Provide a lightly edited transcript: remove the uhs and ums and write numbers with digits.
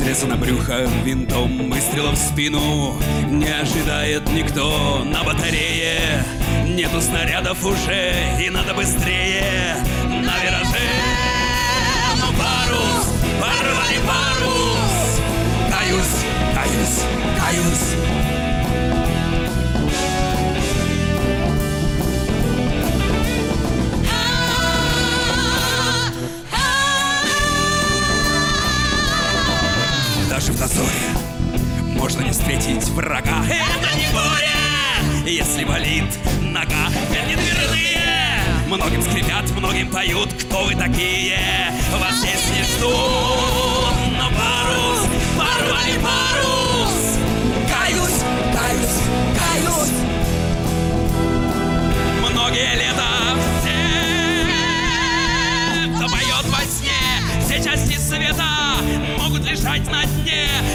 Срезано брюхо винтом, выстрела в спину. Не ожидает никто на батарее. Нету снарядов уже, и надо быстрее. На вираже, ну парус, порвали парус. Каюсь, каюсь, каюсь. Даже в дозоре можно не встретить врага. Это не буря, если болит нога. Это не дверные. Многим скрипят, многим поют. Кто вы такие? Вас здесь не ждут. Но парус, порвали парус. Каюсь, каюсь, каюсь. Многие лета все, кто поет во сне, все части света могут лежать на дне.